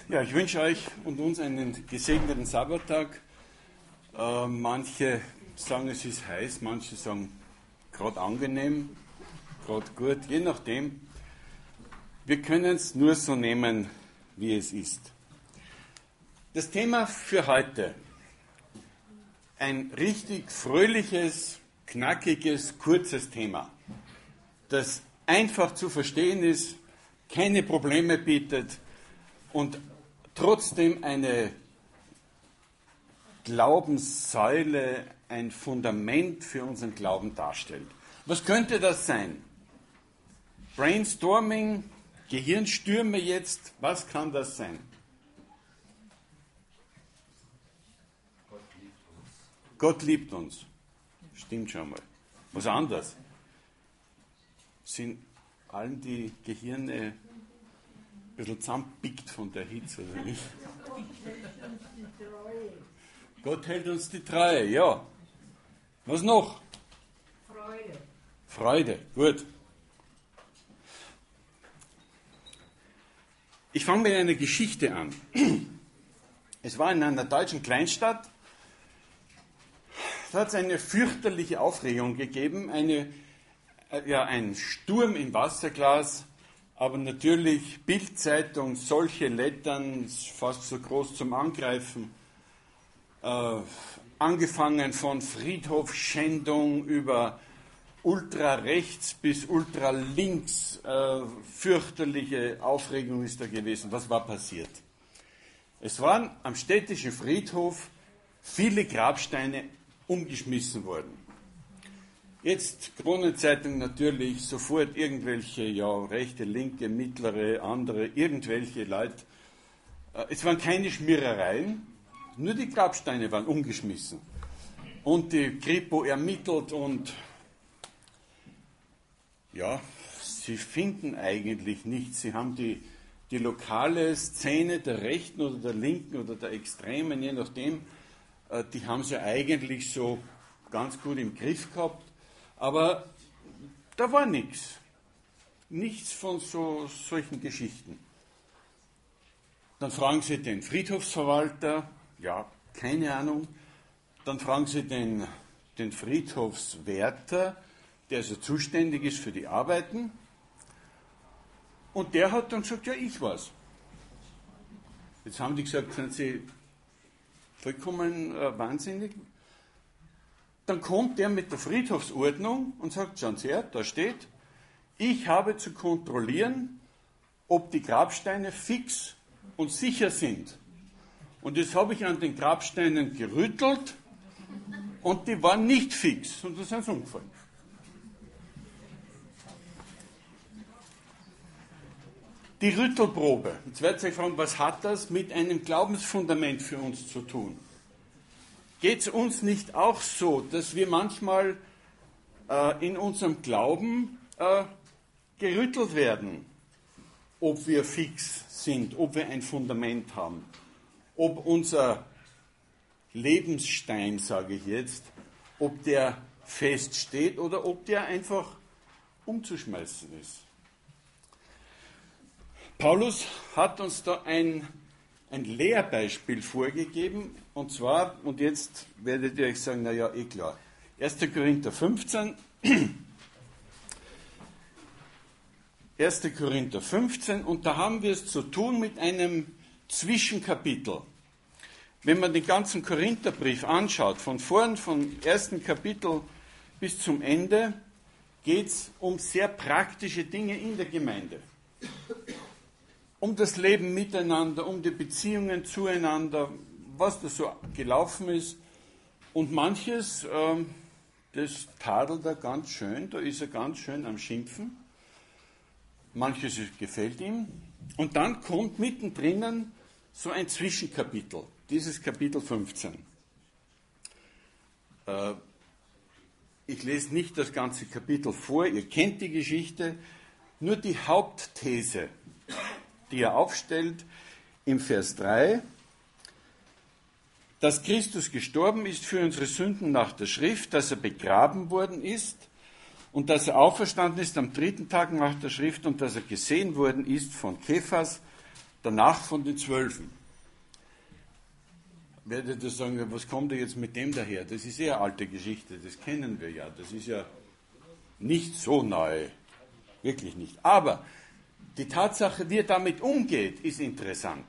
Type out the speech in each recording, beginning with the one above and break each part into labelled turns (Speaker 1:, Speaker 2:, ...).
Speaker 1: Ja, ich wünsche euch und uns einen gesegneten Sabbattag. Manche sagen, es ist heiß, manche sagen, gerade angenehm, gerade gut, je nachdem. Wir können es nur so nehmen, wie es ist. Das Thema für heute, ein richtig fröhliches, knackiges, kurzes Thema, das einfach zu verstehen ist, keine Probleme bietet und trotzdem eine Glaubenssäule, ein Fundament für unseren Glauben darstellt. Was könnte das sein? Brainstorming, Gehirnstürme jetzt, was kann das sein? Gott liebt uns. Stimmt schon mal. Was anderes? Sind allen die Gehirne ein bisschen zusammenpickt von der Hitze, oder nicht? Gott hält uns die Treue, ja. Was noch?
Speaker 2: Freude.
Speaker 1: Freude, gut. Ich fange mit einer Geschichte an. Es war in einer deutschen Kleinstadt, da hat es eine fürchterliche Aufregung gegeben, ein Sturm im Wasserglas, aber natürlich Bildzeitung, solche Lettern, fast so groß zum Angreifen, angefangen von Friedhofschändung über ultrarechts bis ultralinks, fürchterliche Aufregung ist da gewesen. Was war passiert? Es waren am städtischen Friedhof viele Grabsteine umgeschmissen worden. Jetzt Kronenzeitung natürlich, sofort irgendwelche, rechte, linke, mittlere, andere, irgendwelche Leute. Es waren keine Schmierereien, nur die Grabsteine waren umgeschmissen. Und die Kripo ermittelt und sie finden eigentlich nichts. Sie haben die lokale Szene der Rechten oder der Linken oder der Extremen, je nachdem, die haben sie eigentlich so ganz gut im Griff gehabt. Aber da war nichts. Nichts von solchen Geschichten. Dann fragen sie den Friedhofsverwalter, keine Ahnung. Dann fragen sie den Friedhofswärter, der also zuständig ist für die Arbeiten. Und der hat dann gesagt, ich weiß. Jetzt haben die gesagt, sind sie vollkommen wahnsinnig. Dann kommt der mit der Friedhofsordnung und sagt, schauen Sie her, da steht, ich habe zu kontrollieren, ob die Grabsteine fix und sicher sind. Und jetzt habe ich an den Grabsteinen gerüttelt und die waren nicht fix und da sind sie umgefallen. Die Rüttelprobe. Jetzt werdet ihr euch fragen, was hat das mit einem Glaubensfundament für uns zu tun? Geht es uns nicht auch so, dass wir manchmal in unserem Glauben gerüttelt werden, ob wir fix sind, ob wir ein Fundament haben, ob unser Lebensstein, sage ich jetzt, ob der fest steht oder ob der einfach umzuschmeißen ist. Paulus hat uns da ein Lehrbeispiel vorgegeben, und zwar, und jetzt werdet ihr euch sagen, klar, 1. Korinther 15, 1. Korinther 15, und da haben wir es zu tun mit einem Zwischenkapitel. Wenn man den ganzen Korintherbrief anschaut, von vorn, vom ersten Kapitel bis zum Ende, geht es um sehr praktische Dinge in der Gemeinde. Um das Leben miteinander, um die Beziehungen zueinander, was da so gelaufen ist. Und manches, das tadelt er ganz schön, da ist er ganz schön am Schimpfen. Manches gefällt ihm. Und dann kommt mittendrin so ein Zwischenkapitel, dieses Kapitel 15. Ich lese nicht das ganze Kapitel vor, ihr kennt die Geschichte, nur die Hauptthese, die er aufstellt im Vers 3, dass Christus gestorben ist für unsere Sünden nach der Schrift, dass er begraben worden ist und dass er auferstanden ist am 3. Tag nach der Schrift und dass er gesehen worden ist von Kephas danach von den 12. Werdet ihr sagen, was kommt da jetzt mit dem daher? Das ist eher alte Geschichte, das kennen wir ja. Das ist ja nicht so neu, wirklich nicht. Aber die Tatsache, wie er damit umgeht, ist interessant.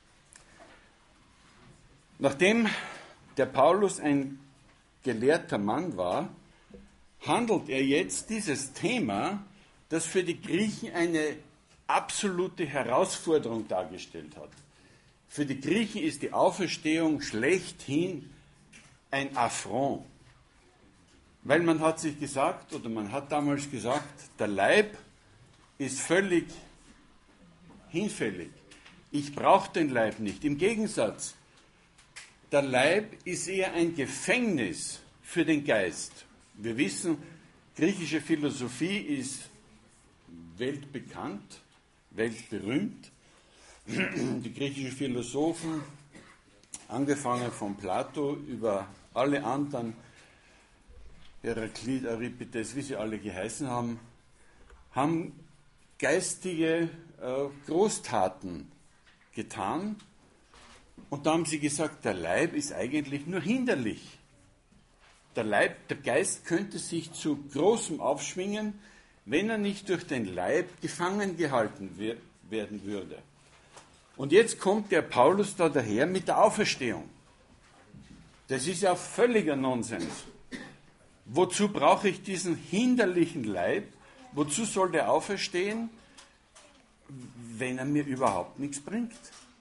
Speaker 1: Nachdem der Paulus ein gelehrter Mann war, handelt er jetzt dieses Thema, das für die Griechen eine absolute Herausforderung dargestellt hat. Für die Griechen ist die Auferstehung schlechthin ein Affront. Weil man hat sich gesagt, oder man hat damals gesagt, der Leib ist völlig hinfällig. Ich brauche den Leib nicht. Im Gegensatz, der Leib ist eher ein Gefängnis für den Geist. Wir wissen, griechische Philosophie ist weltbekannt, weltberühmt. Die griechischen Philosophen, angefangen von Plato über alle anderen, Heraklit, Euripides, wie sie alle geheißen haben, haben geistige Großtaten getan. Und da haben sie gesagt, der Leib ist eigentlich nur hinderlich. Der Geist könnte sich zu Großem aufschwingen, wenn er nicht durch den Leib gefangen gehalten werden würde. Und jetzt kommt der Paulus da daher mit der Auferstehung. Das ist ja völliger Nonsens. Wozu brauche ich diesen hinderlichen Leib? Wozu soll der auferstehen, wenn er mir überhaupt nichts bringt?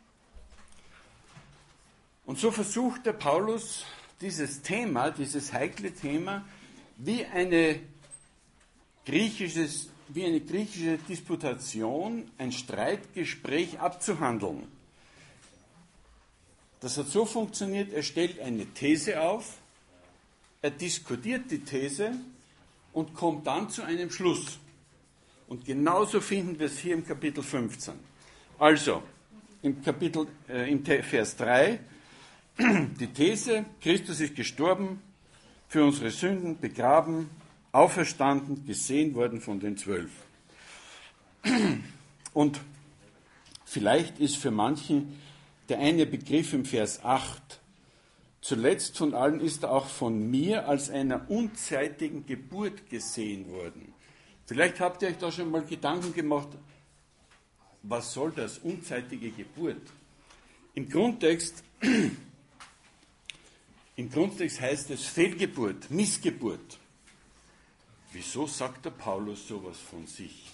Speaker 1: Und so versucht der Paulus dieses Thema, dieses heikle Thema, wie eine griechische Disputation, ein Streitgespräch abzuhandeln. Das hat so funktioniert, er stellt eine These auf, er diskutiert die These und kommt dann zu einem Schluss. Und genauso finden wir es hier im Kapitel 15. Also, im Vers 3, die These, Christus ist gestorben, für unsere Sünden begraben, auferstanden, gesehen worden von den 12. Und vielleicht ist für manchen der eine Begriff im Vers 8, zuletzt von allen ist er auch von mir als einer unzeitigen Geburt gesehen worden. Vielleicht habt ihr euch da schon mal Gedanken gemacht, was soll das, unzeitige Geburt? Im Grundtext heißt es Fehlgeburt, Missgeburt. Wieso sagt der Paulus sowas von sich?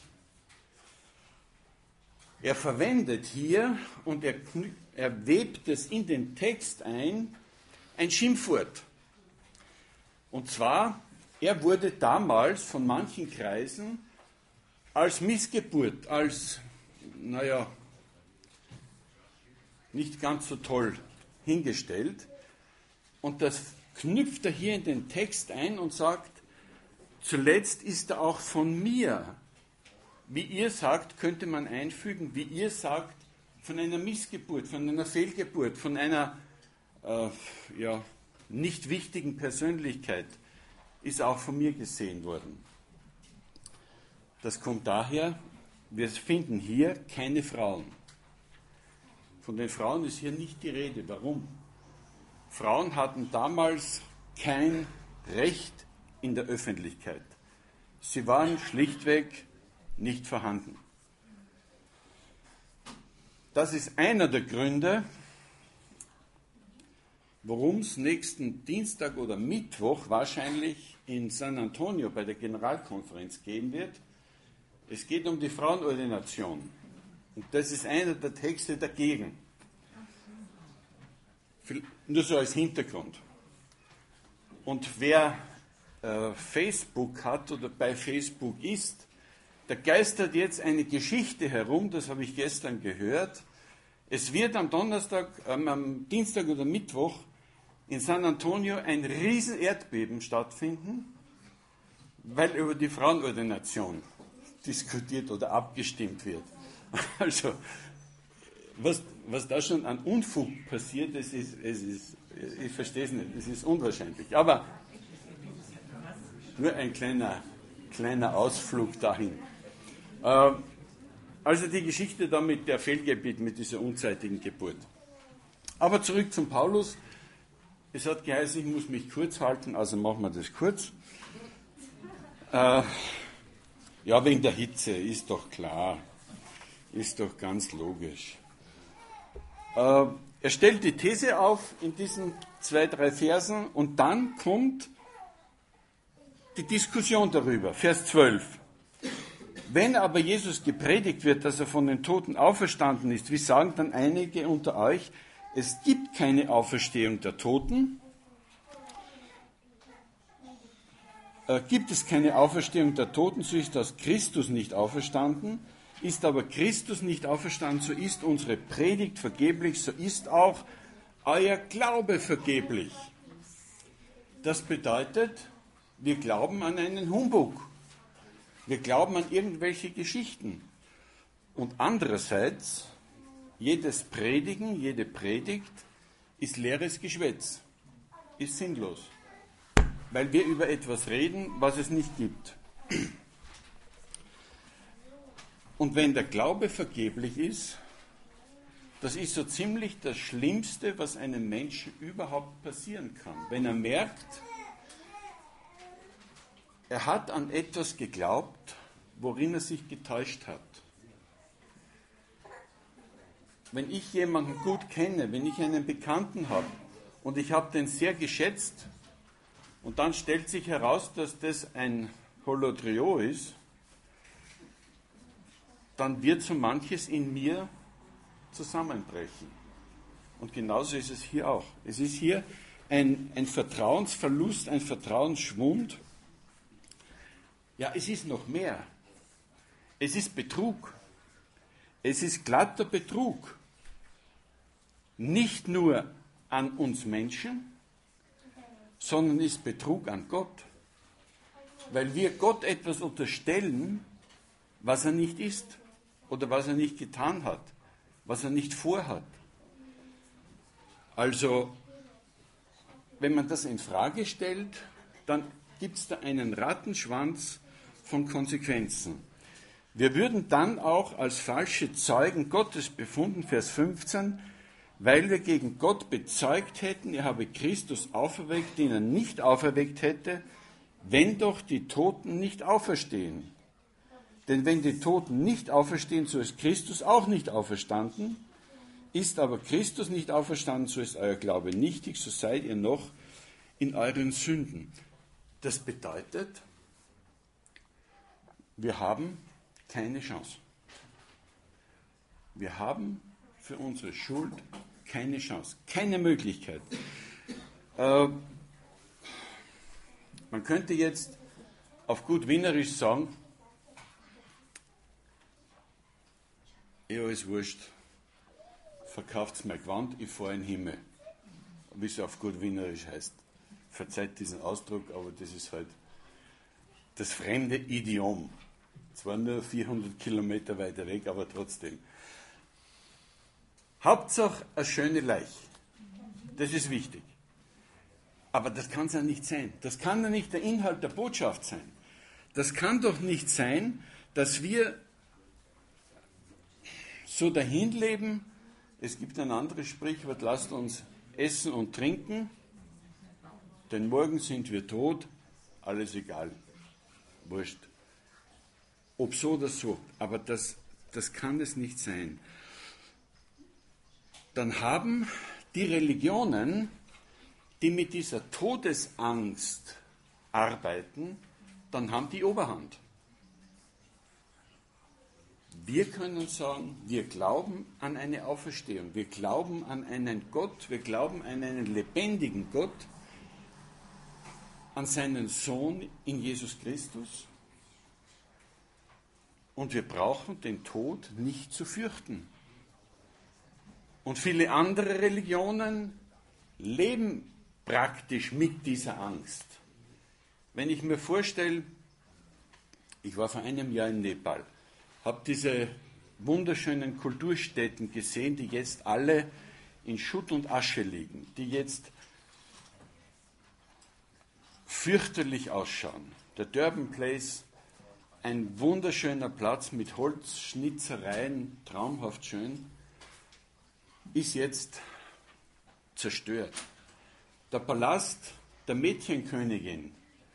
Speaker 1: Er verwendet hier und er webt es in den Text ein Schimpfwort. Und zwar, er wurde damals von manchen Kreisen als Missgeburt, als, nicht ganz so toll hingestellt. Und das knüpft er hier in den Text ein und sagt, zuletzt ist er auch von mir. Wie ihr sagt, könnte man einfügen, wie ihr sagt, von einer Missgeburt, von einer Fehlgeburt, von einer nicht wichtigen Persönlichkeit ist auch von mir gesehen worden. Das kommt daher, wir finden hier keine Frauen. Von den Frauen ist hier nicht die Rede. Warum? Frauen hatten damals kein Recht in der Öffentlichkeit. Sie waren schlichtweg nicht vorhanden. Das ist einer der Gründe, worum es nächsten Dienstag oder Mittwoch wahrscheinlich in San Antonio bei der Generalkonferenz gehen wird. Es geht um die Frauenordination. Und das ist einer der Texte dagegen. Nur so als Hintergrund. Und wer Facebook hat oder bei Facebook ist, da geistert jetzt eine Geschichte herum, das habe ich gestern gehört. Es wird am Dienstag oder Mittwoch in San Antonio ein riesen Erdbeben stattfinden, weil über die Frauenordination diskutiert oder abgestimmt wird. Also, was da schon an Unfug passiert, ich verstehe es nicht, es ist unwahrscheinlich. Aber nur ein kleiner Ausflug dahin. Also die Geschichte da mit der Fehlgeburt, mit dieser unzeitigen Geburt. Aber zurück zum Paulus. Es hat geheißen, ich muss mich kurz halten, also machen wir das kurz. Ja, wegen der Hitze, ist doch klar. Ist doch ganz logisch. Er stellt die These auf in diesen 2, 3 Versen und dann kommt die Diskussion darüber. Vers 12. Wenn aber Jesus gepredigt wird, dass er von den Toten auferstanden ist, wie sagen dann einige unter euch, es gibt keine Auferstehung der Toten? Gibt es keine Auferstehung der Toten, so ist aus Christus nicht auferstanden. Ist aber Christus nicht auferstanden, so ist unsere Predigt vergeblich, so ist auch euer Glaube vergeblich. Das bedeutet, wir glauben an einen Humbug. Wir glauben an irgendwelche Geschichten. Und andererseits, jedes Predigen, jede Predigt ist leeres Geschwätz, ist sinnlos, weil wir über etwas reden, was es nicht gibt. Und wenn der Glaube vergeblich ist, das ist so ziemlich das Schlimmste, was einem Menschen überhaupt passieren kann. Wenn er merkt, er hat an etwas geglaubt, worin er sich getäuscht hat. Wenn ich jemanden gut kenne, wenn ich einen Bekannten habe und ich habe den sehr geschätzt und dann stellt sich heraus, dass das ein Holodrio ist, dann wird so manches in mir zusammenbrechen. Und genauso ist es hier auch. Es ist hier ein Vertrauensverlust, ein Vertrauensschwund. Ja, es ist noch mehr. Es ist Betrug. Es ist glatter Betrug. Nicht nur an uns Menschen, sondern ist Betrug an Gott. Weil wir Gott etwas unterstellen, was er nicht ist oder was er nicht getan hat, was er nicht vorhat. Also, wenn man das in Frage stellt, dann gibt es da einen Rattenschwanz von Konsequenzen. Wir würden dann auch als falsche Zeugen Gottes befunden, Vers 15, weil wir gegen Gott bezeugt hätten, er habe Christus auferweckt, den er nicht auferweckt hätte, wenn doch die Toten nicht auferstehen. Denn wenn die Toten nicht auferstehen, so ist Christus auch nicht auferstanden. Ist aber Christus nicht auferstanden, so ist euer Glaube nichtig, so seid ihr noch in euren Sünden. Das bedeutet, wir haben keine Chance. Wir haben für unsere Schuld keine Chance, keine Möglichkeit. Man könnte jetzt auf gut Wienerisch sagen, ja, ist wurscht, verkauft's mein Gewand, ich fahre in den Himmel. Wie es auf gut Wienerisch heißt. Verzeiht diesen Ausdruck, aber das ist halt das fremde Idiom. Zwar nur 400 Kilometer weiter weg, aber trotzdem. Hauptsache eine schöne Leiche. Das ist wichtig. Aber das kann es ja nicht sein. Das kann ja nicht der Inhalt der Botschaft sein. Das kann doch nicht sein, dass wir so dahin leben. Es gibt ein anderes Sprichwort, lasst uns essen und trinken, denn morgen sind wir tot, alles egal, wurscht. Ob so oder so, aber das kann es nicht sein. Dann haben die Religionen, die mit dieser Todesangst arbeiten, dann haben die Oberhand. Wir können sagen, wir glauben an eine Auferstehung, wir glauben an einen Gott, wir glauben an einen lebendigen Gott, an seinen Sohn in Jesus Christus. Und wir brauchen den Tod nicht zu fürchten. Und viele andere Religionen leben praktisch mit dieser Angst. Wenn ich mir vorstelle, ich war vor einem Jahr in Nepal, habe diese wunderschönen Kulturstätten gesehen, die jetzt alle in Schutt und Asche liegen, die jetzt fürchterlich ausschauen. Der Durban Place ein wunderschöner Platz mit Holzschnitzereien, traumhaft schön, ist jetzt zerstört. Der Palast der Mädchenkönigin,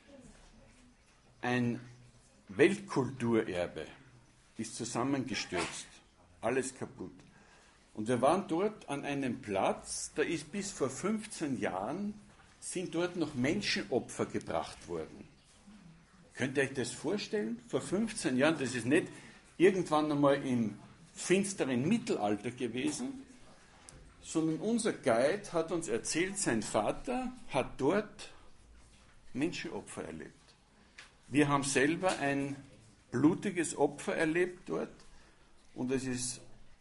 Speaker 1: ein Weltkulturerbe, ist zusammengestürzt. Alles kaputt. Und wir waren dort an einem Platz, da ist bis vor 15 Jahren, sind dort noch Menschenopfer gebracht worden. Könnt ihr euch das vorstellen? Vor 15 Jahren, das ist nicht irgendwann einmal im finsteren Mittelalter gewesen, sondern unser Guide hat uns erzählt, sein Vater hat dort Menschenopfer erlebt. Wir haben selber ein blutiges Opfer erlebt dort und es ist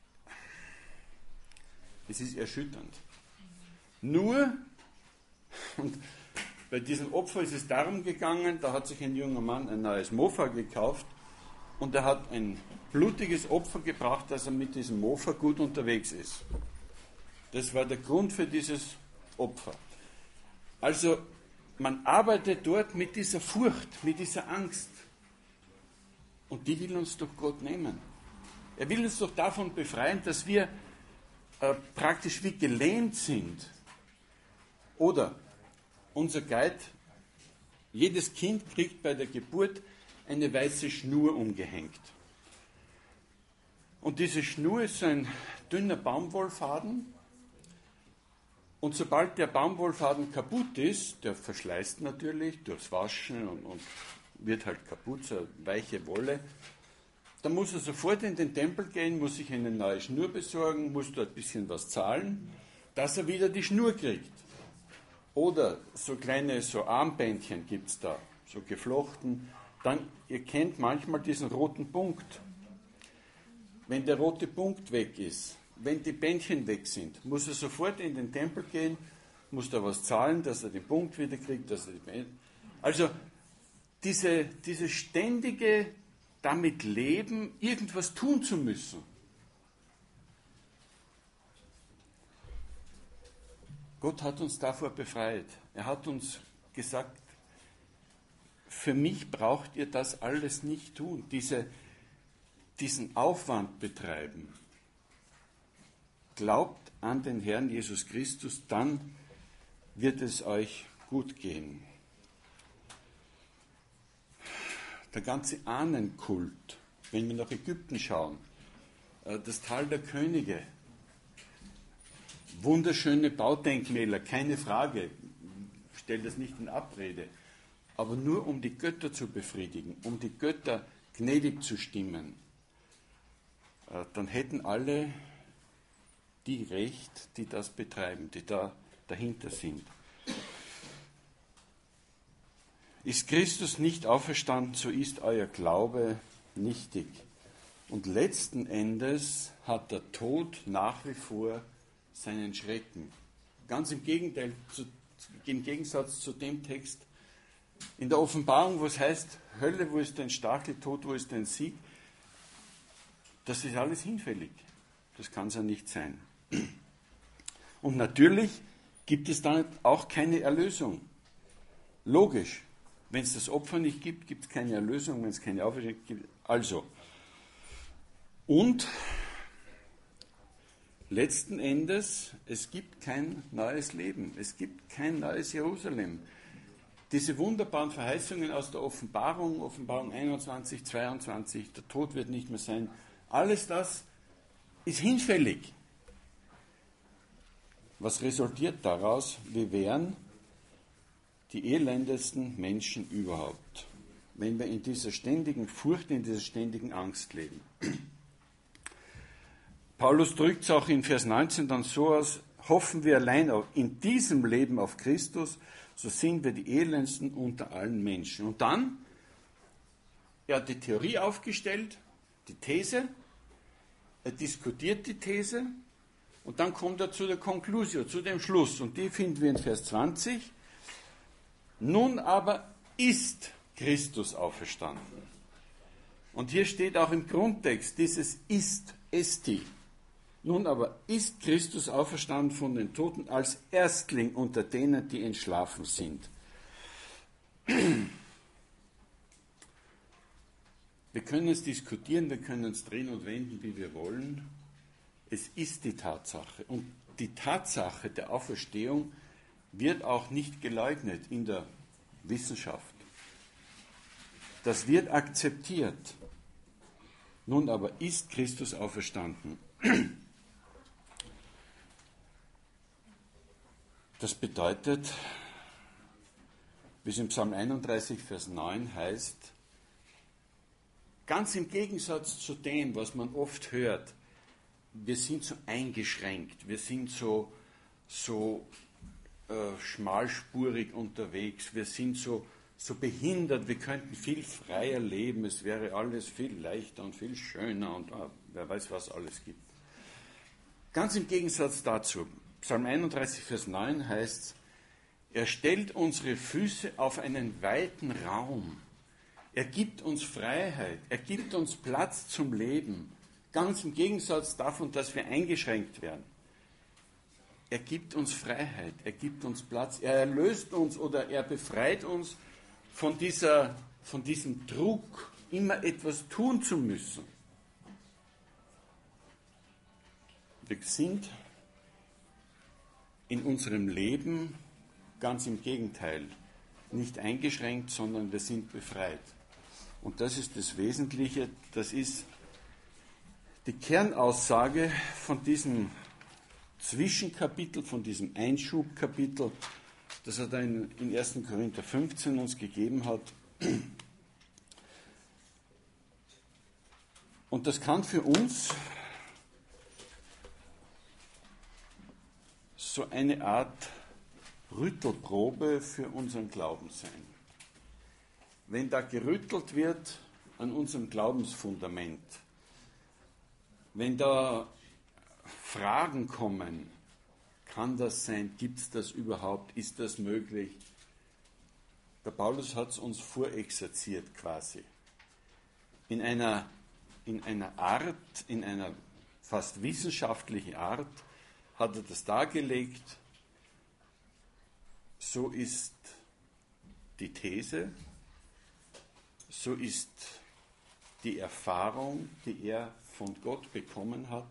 Speaker 1: erschütternd. Nur, und bei diesem Opfer ist es darum gegangen, da hat sich ein junger Mann ein neues Mofa gekauft und er hat ein blutiges Opfer gebracht, dass er mit diesem Mofa gut unterwegs ist. Das war der Grund für dieses Opfer. Also man arbeitet dort mit dieser Furcht, mit dieser Angst. Und die will uns doch Gott nehmen. Er will uns doch davon befreien, dass wir praktisch wie gelähmt sind. Oder unser Guide, jedes Kind kriegt bei der Geburt eine weiße Schnur umgehängt. Und diese Schnur ist so ein dünner Baumwollfaden. Und sobald der Baumwollfaden kaputt ist, der verschleißt natürlich durchs Waschen und wird halt kaputt, so eine weiche Wolle, dann muss er sofort in den Tempel gehen, muss sich eine neue Schnur besorgen, muss dort ein bisschen was zahlen, dass er wieder die Schnur kriegt. Oder so kleine Armbändchen gibt es da, so geflochten. Dann, ihr kennt manchmal diesen roten Punkt. Wenn der rote Punkt weg ist, wenn die Bändchen weg sind, muss er sofort in den Tempel gehen, muss da was zahlen, dass er den Punkt wieder kriegt, dass er die Bändchen... Also diese ständige damit leben, irgendwas tun zu müssen. Gott hat uns davor befreit. Er hat uns gesagt, für mich braucht ihr das alles nicht tun, diesen Aufwand betreiben. Glaubt an den Herrn Jesus Christus, dann wird es euch gut gehen. Der ganze Ahnenkult, wenn wir nach Ägypten schauen, das Tal der Könige, wunderschöne Baudenkmäler, keine Frage, ich stelle das nicht in Abrede, aber nur um die Götter zu befriedigen, um die Götter gnädig zu stimmen, dann hätten alle die Recht, die das betreiben, die da dahinter sind. Ist Christus nicht auferstanden, so ist euer Glaube nichtig. Und letzten Endes hat der Tod nach wie vor seinen Schrecken. Ganz im Gegenteil, im Gegensatz zu dem Text in der Offenbarung, wo es heißt, Hölle, wo ist dein Stachel, Tod, wo ist dein Sieg? Das ist alles hinfällig. Das kann es ja nicht sein. Und natürlich gibt es dann auch keine Erlösung. Logisch. Wenn es das Opfer nicht gibt, gibt es keine Erlösung. Wenn es keine Auferstehung gibt, also. Und letzten Endes, es gibt kein neues Leben. Es gibt kein neues Jerusalem. Diese wunderbaren Verheißungen aus der Offenbarung, Offenbarung 21, 22, der Tod wird nicht mehr sein, alles das ist hinfällig. Was resultiert daraus? Wir wären die elendesten Menschen überhaupt, wenn wir in dieser ständigen Furcht, in dieser ständigen Angst leben. Paulus drückt es auch in Vers 19 dann so aus, hoffen wir allein in diesem Leben auf Christus, so sind wir die elendsten unter allen Menschen. Und dann, er hat die Theorie aufgestellt, die These, er diskutiert die These und dann kommt er zu der Conclusio, zu dem Schluss. Und die finden wir in Vers 20. Nun aber ist Christus auferstanden. Und hier steht auch im Grundtext dieses ist, esti. Nun aber ist Christus auferstanden von den Toten als Erstling unter denen, die entschlafen sind. Wir können es diskutieren, wir können es drehen und wenden, wie wir wollen. Es ist die Tatsache. Und die Tatsache der Auferstehung wird auch nicht geleugnet in der Wissenschaft. Das wird akzeptiert. Nun aber ist Christus auferstanden. Das bedeutet, wie es im Psalm 31, Vers 9 heißt, ganz im Gegensatz zu dem, was man oft hört, wir sind so eingeschränkt, wir sind so schmalspurig unterwegs, wir sind so behindert, wir könnten viel freier leben, es wäre alles viel leichter und viel schöner und wer weiß, was alles gibt. Ganz im Gegensatz dazu, Psalm 31, Vers 9 heißt es, er stellt unsere Füße auf einen weiten Raum. Er gibt uns Freiheit, er gibt uns Platz zum Leben. Ganz im Gegensatz davon, dass wir eingeschränkt werden. Er gibt uns Freiheit, er gibt uns Platz, er erlöst uns oder er befreit uns von diesem Druck, immer etwas tun zu müssen. Wir sind in unserem Leben ganz im Gegenteil, nicht eingeschränkt, sondern wir sind befreit. Und das ist das Wesentliche, das ist die Kernaussage von diesem Zwischenkapitel, von diesem Einschubkapitel, das er da in 1. Korinther 15 uns gegeben hat. Und das kann für uns so eine Art Rüttelprobe für unseren Glauben sein. Wenn da gerüttelt wird an unserem Glaubensfundament, wenn da Fragen kommen, kann das sein, gibt es das überhaupt, ist das möglich? Der Paulus hat es uns vorexerziert quasi. In einer Art, in einer fast wissenschaftlichen Art hat er das dargelegt. So ist die These, so ist die Erfahrung, die er von Gott bekommen hat.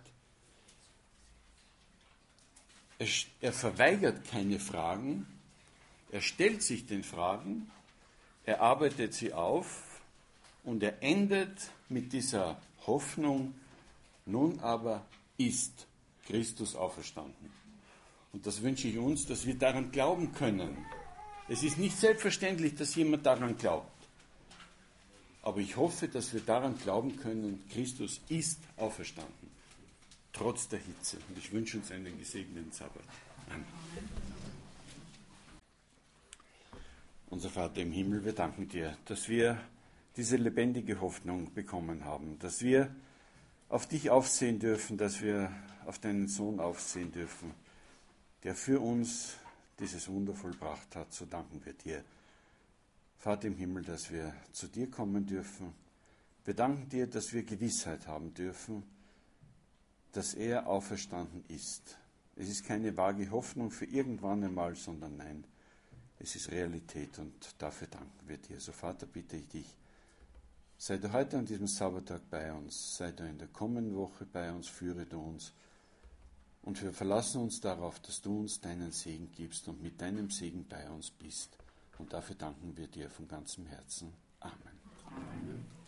Speaker 1: Er verweigert keine Fragen, er stellt sich den Fragen, er arbeitet sie auf und er endet mit dieser Hoffnung, nun aber ist Christus auferstanden. Und das wünsche ich uns, dass wir daran glauben können. Es ist nicht selbstverständlich, dass jemand daran glaubt. Aber ich hoffe, dass wir daran glauben können, Christus ist auferstanden. Trotz der Hitze. Und ich wünsche uns einen gesegneten Sabbat. Amen. Unser Vater im Himmel, wir danken dir, dass wir diese lebendige Hoffnung bekommen haben, dass wir auf dich aufsehen dürfen, dass wir auf deinen Sohn aufsehen dürfen, der für uns dieses Wunder vollbracht hat. So danken wir dir, Vater im Himmel, dass wir zu dir kommen dürfen. Wir danken dir, dass wir Gewissheit haben dürfen, dass er auferstanden ist. Es ist keine vage Hoffnung für irgendwann einmal, sondern nein, es ist Realität und dafür danken wir dir. So Vater, bitte ich dich, sei du heute an diesem Sabbattag bei uns, sei du in der kommenden Woche bei uns, führe du uns und wir verlassen uns darauf, dass du uns deinen Segen gibst und mit deinem Segen bei uns bist. Und dafür danken wir dir von ganzem Herzen. Amen. Amen.